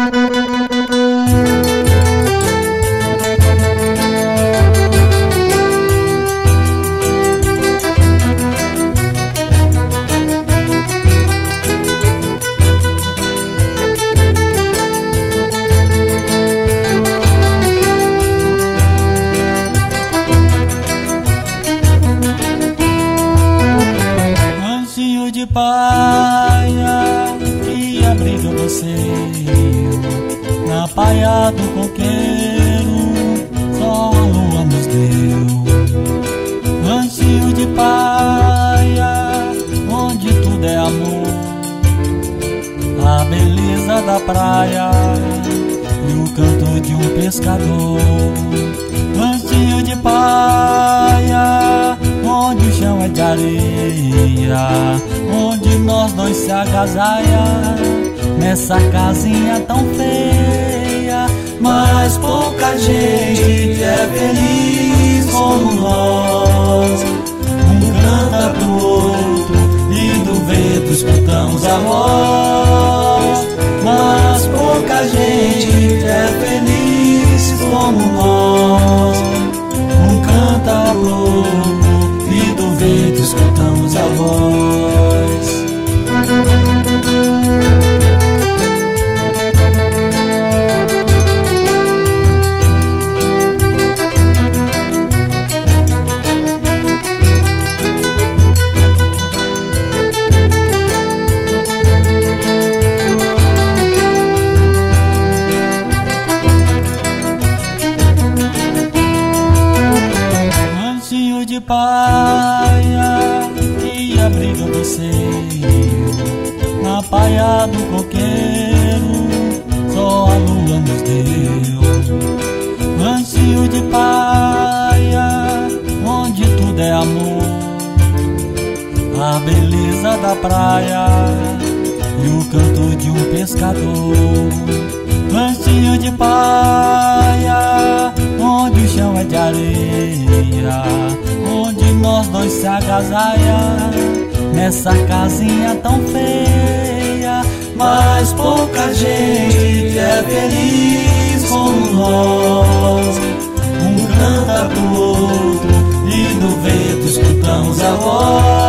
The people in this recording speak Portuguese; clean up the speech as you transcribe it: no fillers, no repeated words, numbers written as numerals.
De paia que abriga você na paia do coqueiro, só a lua nos deu. Ancinho de paia, onde tudo é amor, a beleza da praia e o canto de um pescador. Ancinho de paia, onde o chão é de areia, onde nós dois se agasalha nessa casinha tão feia. Mas pouca gente é feliz como nós. Um canta pro outro e do vento escutamos a voz. Mas pouca gente é feliz como nós. Um canta pro outro e do vento escutamos a voz. Ancinho de paia que abriga você na paia do coqueiro, só a lua nos deu. Ancinho de paia, onde tudo é amor, a beleza da praia e o canto de um pescador. Ancinho de paia, onde o chão é de areia, onde nós dois se agasalha nessa casinha tão feia. Mas pouca gente é feliz como nós. Um canta pro outro e do vento escutamos a voz.